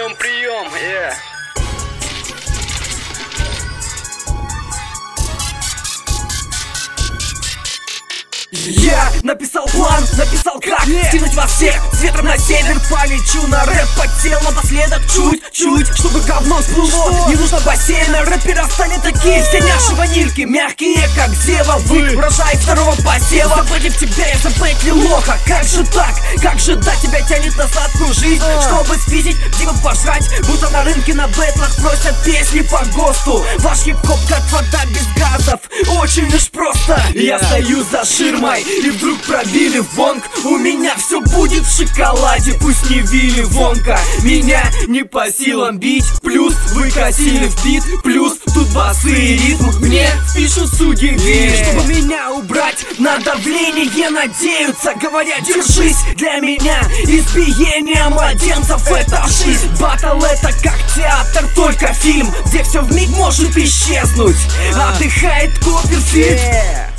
прием, прием, Я написал план, написал как стянуть вас всех с ветром на север. Полечу на рэп, подсел напоследок чуть-чуть, чтобы говно всплыло. Не нужно бассейна, рэпера станет такие. Все няши ванильки, мягкие как зева. Вы урожай второго посева. Забыв тебя, я забэтлил лоха. Как же так? Как же да, тебя тянет на сладкую жизнь, чтобы спиздить, диво пожрать. Будто на рынке на бэтлах просят песни по ГОСТу. Ваш хип-хоп как вода без газов, очень уж просто. Я стою за ширмой и вдруг пробили в бонг. У меня все будет в шоколаде, пусть не Вилли Вонка. Меня не по силам бить, плюс вы косили в бит, плюс тут басы и ритм. Мне пишут судьи, чтобы меня убрать на давление надеются. Говорят, держись, для меня избиение младенцев это жизнь. Баттл это как театр, только фильм, где все вмиг может исчезнуть. Отдыхает Копперфильд.